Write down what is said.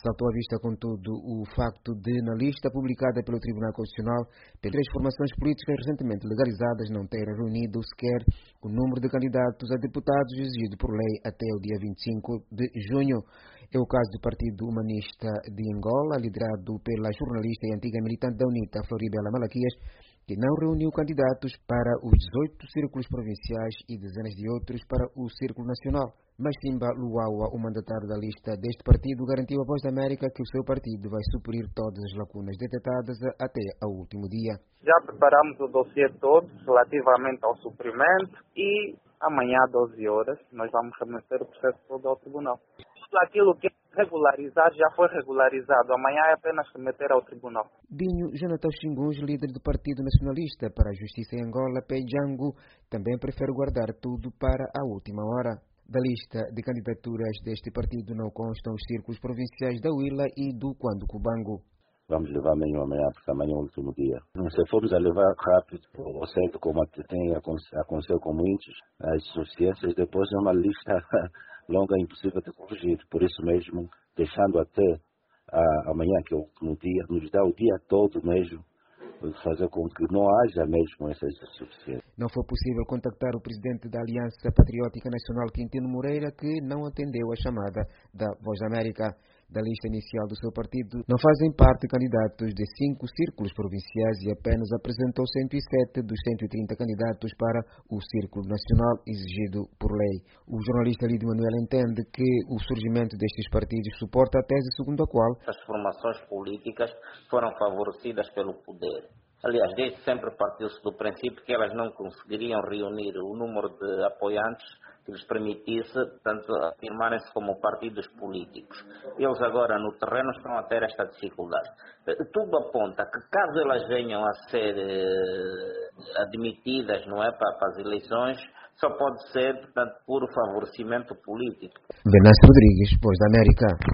Saltou à vista, contudo, o facto de, na lista publicada pelo Tribunal Constitucional, pelas formações políticas recentemente legalizadas, não terem reunido sequer o número de candidatos a deputados exigido por lei até o dia 25 de junho. É o caso do Partido Humanista de Angola, liderado pela jornalista e antiga militante da UNITA, Floribela Malaquias, que não reuniu candidatos para os 18 círculos provinciais e dezenas de outros para o Círculo Nacional. Mas Simba Luawa, o mandatário da lista deste partido, garantiu à Voz da América que o seu partido vai suprir todas as lacunas detectadas até ao último dia. Já preparamos o dossiê todo relativamente ao suprimento e amanhã às 12 horas nós vamos remeter o processo todo ao tribunal. Tudo aquilo que é regularizado já foi regularizado. Amanhã é apenas remeter ao tribunal. Dinho Jonathan Xinguns, líder do Partido Nacionalista para a Justiça em Angola, Pejango, também prefere guardar tudo para a última hora. Da lista de candidaturas deste partido não constam os círculos provinciais da Huila e do Cubango. Vamos levar amanhã, porque amanhã é o último dia. Se formos a levar rápido, ou certo, como tem acontecido com muitos, as suficiências, depois é uma lista longa impossível de corrigir. Por isso mesmo, deixando até amanhã, que é o último dia, nos dá o dia todo mesmo, fazer com que não haja mesmo essas insuficiências. Não foi possível contactar o presidente da Aliança Patriótica Nacional, Quintino Moreira, que não atendeu a chamada da Voz da América. Da lista inicial do seu partido, não fazem parte candidatos de 5 círculos provinciais e apenas apresentou 107 dos 130 candidatos para o Círculo Nacional exigido por lei. O jornalista Lídio Manuel entende que o surgimento destes partidos suporta a tese segundo a qual as formações políticas foram favorecidas pelo poder. Aliás, desde sempre partiu-se do princípio que elas não conseguiriam reunir o número de apoiantes que lhes permitisse, tanto afirmarem-se como partidos políticos. Eles agora no terreno estão a ter esta dificuldade. Tudo aponta que caso elas venham a ser admitidas, não é, para as eleições, só pode ser, portanto, por favorecimento político. Venâncio Rodrigues, Voz da América.